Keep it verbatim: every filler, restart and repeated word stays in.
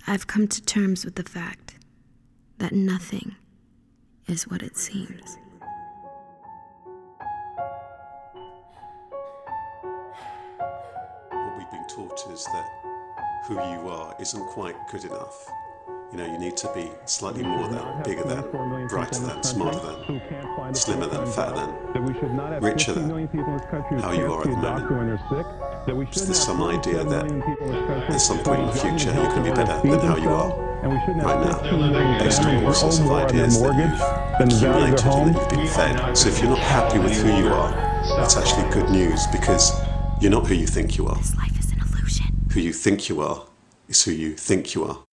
I've come to terms with the fact that nothing is what it seems. What we've been taught is that who you are isn't quite good enough. You know, you need to be slightly more than, bigger than, brighter than, smarter than, slimmer than, fatter than, richer than, how you are at the moment. Is there some idea that at some point in the future you're going to be better than how you are right now, based on all sorts of ideas that you've accumulated and that you've been fed? So if you're not happy with who you are, that's actually good news, because you're not who you think you are. This life is an illusion. Who you think you are is who you think you are.